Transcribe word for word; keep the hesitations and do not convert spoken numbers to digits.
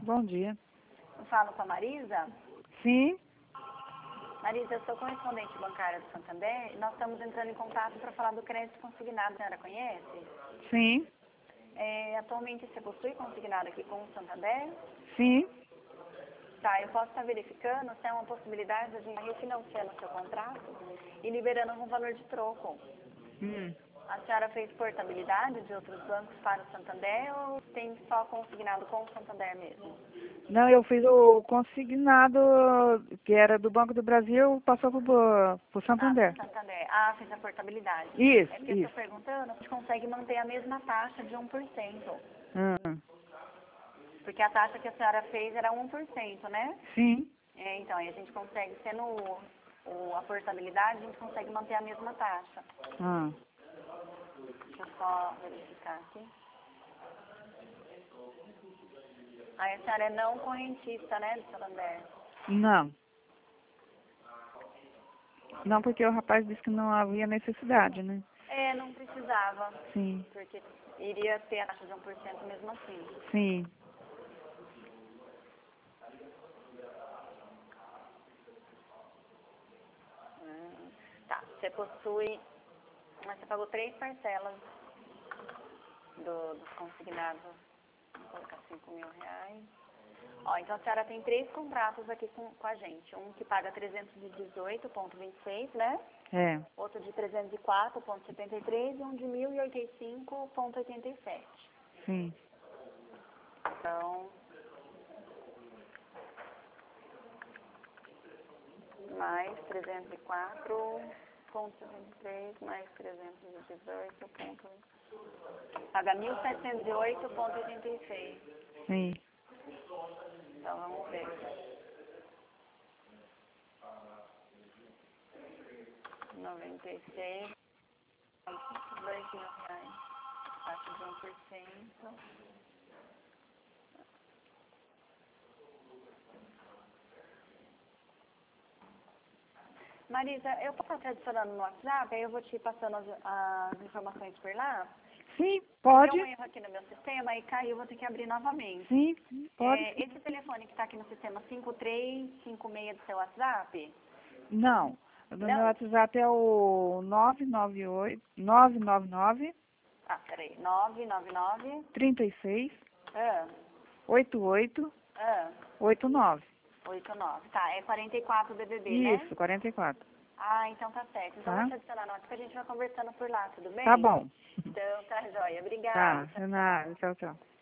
Bom dia. Eu falo com a Marisa. Sim? Marisa, eu sou correspondente bancária do Santander e nós estamos entrando em contato para falar do crédito consignado. A senhora conhece? Sim? É, atualmente você possui consignado aqui com o Santander? Sim? Tá, eu posso estar verificando se é uma possibilidade de a gente refinanciar o seu contrato e liberando algum valor de troco. Hum. A senhora fez portabilidade de outros bancos para o Santander ou tem só consignado com o Santander mesmo? Não, eu fiz o consignado que era do Banco do Brasil, passou para o Santander. Ah, Santander. Ah, fez a portabilidade. Isso, É porque eu isso. estou perguntando, a gente consegue manter a mesma taxa de um por cento. Hum. Porque a taxa que a senhora fez era um por cento, né? Sim? É, então, aí a gente consegue, sendo o, o, a portabilidade, a gente consegue manter a mesma taxa. Ah. Deixa eu só verificar aqui. Aí a senhora é não correntista, né, do Santander? Não. Não, porque o rapaz disse que não havia necessidade, né? É, não precisava. Sim. Porque iria ter a taxa de um por cento mesmo assim. Sim. Hum, tá, você possui... Mas você pagou três parcelas do, do consignado. Vou colocar cinco mil reais. Ó, então a senhora tem três contratos aqui com, com a gente. Um que paga trezentos e dezoito vírgula vinte e seis, né? É. Outro de trezentos e quatro vírgula setenta e três e um de mil e oitenta e cinco vírgula oitenta e sete. Sim. Então, mais trezentos e quatro vírgula setenta e três, mais trezentos e dezoito vírgula... Paga mil setecentos e oito vírgula oitenta e seis. Sim. Então, vamos ver. noventa e seis, dois mil reais. Taxa de um por cento. Marisa, eu posso estar te adicionando no WhatsApp, aí eu vou te passando as, as informações por lá? Sim, Deu pode. um erro aqui no meu sistema e caiu, vou ter que abrir novamente. Sim, pode. É, esse telefone que está aqui no sistema cinco três cinco seis do seu WhatsApp? Não. O meu Não? WhatsApp é o nove nove oito, nove nove nove, Ah, peraí. nove nove nove. trinta e seis, Ah, oito oito, ah, oito nove. oito nove. Tá, é quarenta e quatro B B B, né? Isso, quarenta e quatro. Ah, então tá certo. Então vou Tá? te adicionar na WhatsApp que a gente vai conversando por lá, tudo bem? Tá bom. Então tá joia. Tá, Obrigada. de nada. Tchau, tchau.